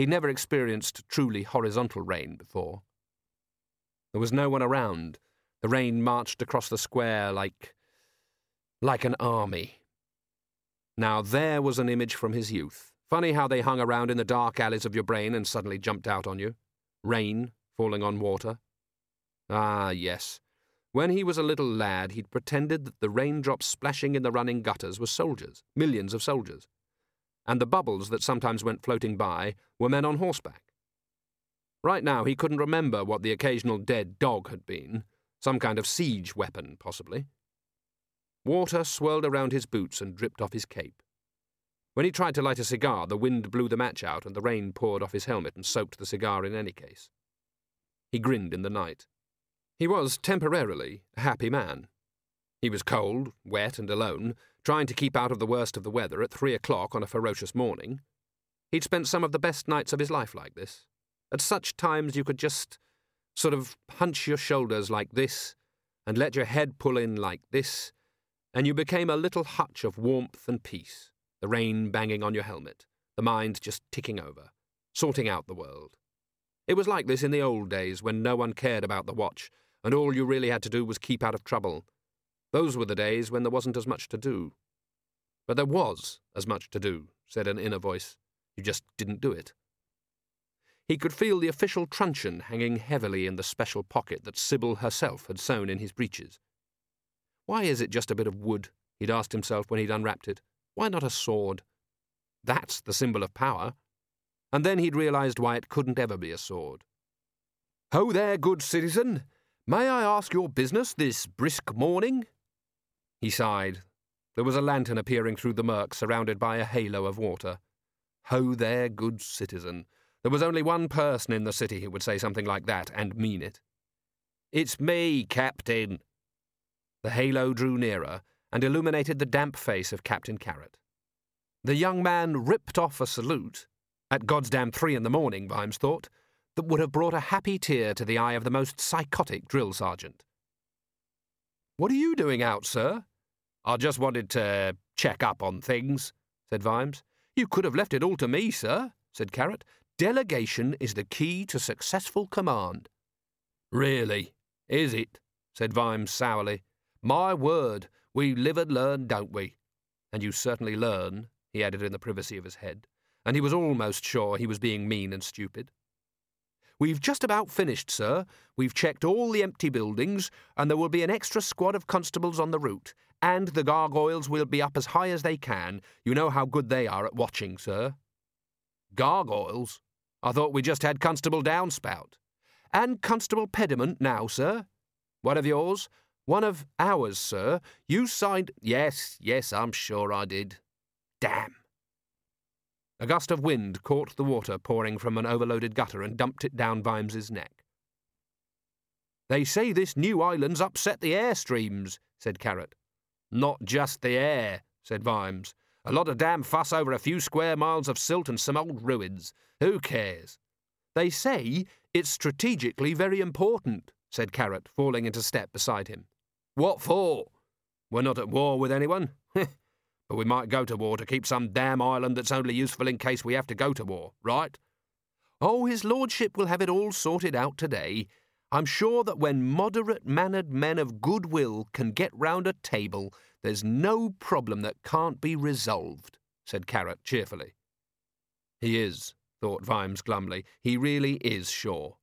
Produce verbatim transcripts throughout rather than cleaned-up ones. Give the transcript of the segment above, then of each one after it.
He'd never experienced truly horizontal rain before. There was no one around. The rain marched across the square like... like an army. Now there was an image from his youth. Funny how they hung around in the dark alleys of your brain and suddenly jumped out on you. Rain falling on water. Ah, yes. When he was a little lad, he'd pretended that the raindrops splashing in the running gutters were soldiers, millions of soldiers. And the bubbles that sometimes went floating by were men on horseback. Right now he couldn't remember what the occasional dead dog had been, some kind of siege weapon, possibly. Water swirled around his boots and dripped off his cape. When he tried to light a cigar, the wind blew the match out and the rain poured off his helmet and soaked the cigar in any case. He grinned in the night. He was, temporarily, a happy man. He was cold, wet and alone, trying to keep out of the worst of the weather at three o'clock on a ferocious morning. He'd spent some of the best nights of his life like this. At such times you could just sort of hunch your shoulders like this and let your head pull in like this, and you became a little hutch of warmth and peace, the rain banging on your helmet, the mind just ticking over, sorting out the world. It was like this in the old days when no one cared about the watch, and all you really had to do was keep out of trouble. Those were the days when there wasn't as much to do. But there was as much to do, said an inner voice. You just didn't do it. He could feel the official truncheon hanging heavily in the special pocket that Sybil herself had sewn in his breeches. Why is it just a bit of wood? He'd asked himself when he'd unwrapped it. Why not a sword? That's the symbol of power. And then he'd realized why it couldn't ever be a sword. Ho there, good citizen! May I ask your business this brisk morning? He sighed. There was a lantern appearing through the murk, surrounded by a halo of water. Ho there, good citizen. There was only one person in the city who would say something like that and mean it. It's me, Captain. The halo drew nearer and illuminated the damp face of Captain Carrot. The young man ripped off a salute, at goddamn three in the morning, Vimes thought, that would have brought a happy tear to the eye of the most psychotic drill sergeant. What are you doing out, sir? I just wanted to check up on things, said Vimes. You could have left it all to me, sir, said Carrot. Delegation is the key to successful command. Really, is it? Said Vimes sourly. My word, we live and learn, don't we? And you certainly learn, he added in the privacy of his head, and he was almost sure he was being mean and stupid. We've just about finished, sir. We've checked all the empty buildings, and there will be an extra squad of constables on the route, and the gargoyles will be up as high as they can. You know how good they are at watching, sir. Gargoyles? I thought we just had Constable Downspout. And Constable Pediment now, sir. One of yours? One of ours, sir. You signed... Yes, yes, I'm sure I did. Damn. A gust of wind caught the water pouring from an overloaded gutter and dumped it down Vimes's neck. They say this new island's upset the airstreams, said Carrot. Not just the air, said Vimes. A lot of damn fuss over a few square miles of silt and some old ruins. Who cares? They say it's strategically very important, said Carrot, falling into step beside him. What for? We're not at war with anyone. But we might go to war to keep some damn island that's only useful in case we have to go to war, right? Oh, his lordship will have it all sorted out today. I'm sure that when moderate-mannered men of goodwill can get round a table, there's no problem that can't be resolved, said Carrot cheerfully. He is, thought Vimes glumly. He really is sure.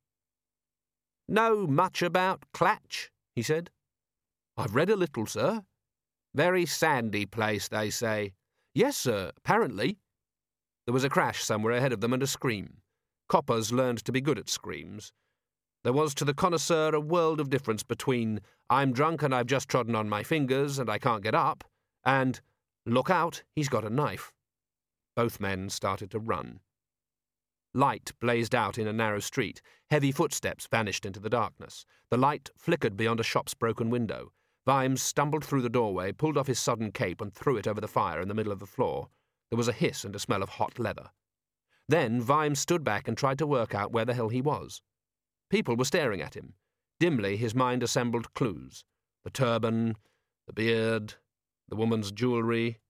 Know much about Clatch? He said. I've read a little, sir. Very sandy place, they say. Yes, sir, apparently. There was a crash somewhere ahead of them and a scream. Coppers learned to be good at screams. There was to the connoisseur a world of difference between I'm drunk and I've just trodden on my fingers and I can't get up, and look out, he's got a knife. Both men started to run. Light blazed out in a narrow street. Heavy footsteps vanished into the darkness. The light flickered beyond a shop's broken window. Vimes stumbled through the doorway, pulled off his sodden cape and threw it over the fire in the middle of the floor. There was a hiss and a smell of hot leather. Then Vimes stood back and tried to work out where the hell he was. People were staring at him. Dimly his mind assembled clues. The turban, the beard, the woman's jewellery,